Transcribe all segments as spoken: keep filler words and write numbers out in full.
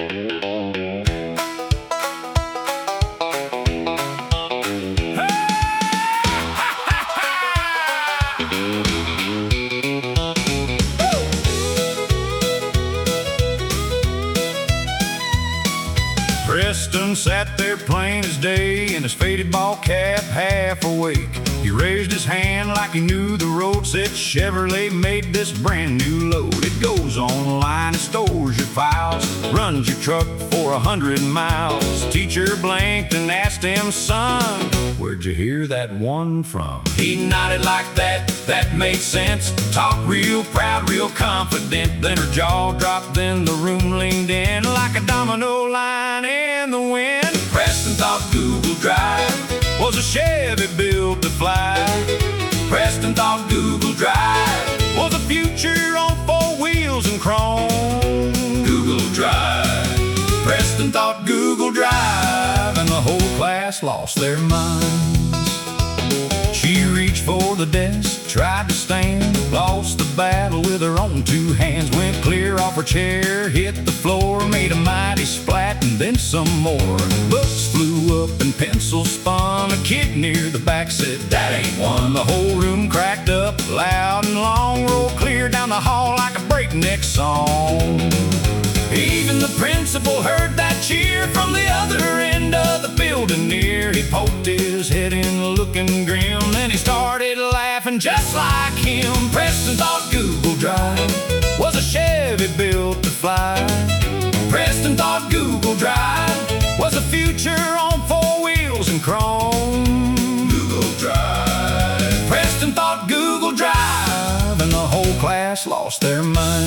Preston sat there plain as day in his faded ball cap, half awake. He raised his hand like he knew the road, said Chevrolet made this brand new load. It goes online and stores your files, runs your truck for a hundred miles. Teacher blinked and asked him, son, where'd you hear that one from? He nodded like that, that made sense. Talked real proud, real confident. Then her jaw dropped, then the room leaned in like a domino line in the wind. Preston thought Google Drive was a Chevy built to fly. Preston thought Google Drive was a future on four wheels and chrome. Google Drive. Preston thought Google Drive, and the whole class lost their minds. She reached for the desk, tried to stand, lost the battle with her own two hands. Went clear off her chair, hit the floor, made a mighty splat and then some more. Books flew up and pencils spun. A kid near the back said, that ain't one. The whole room cracked up loud and long, rolled clear down the hall like a breakneck song. Even the principal heard that cheer from the other end of the building near. He poked his head in looking grim, then he started laughing just like him. Preston thought Google Drive was a Chevy built to fly. Preston thought Google Drive was a future on four wheels and chrome. Google Drive. Preston thought Google Drive, and the whole class lost their mind.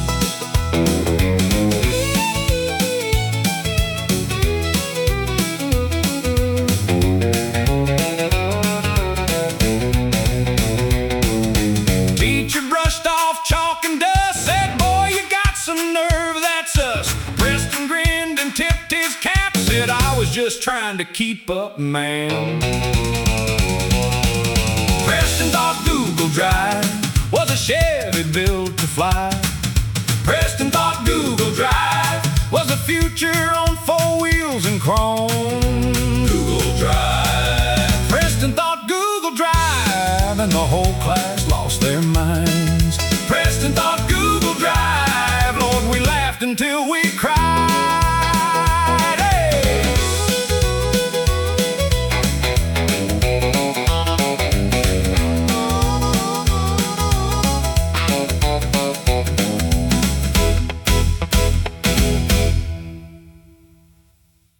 I was just trying to keep up, man. Preston thought Google Drive was a Chevy built to fly. Preston thought Google Drive was a future on four wheels and chrome. Google Drive. Preston thought Google Drive, and the whole class lost their minds. Preston thought Google Drive, Lord, we laughed until we cried.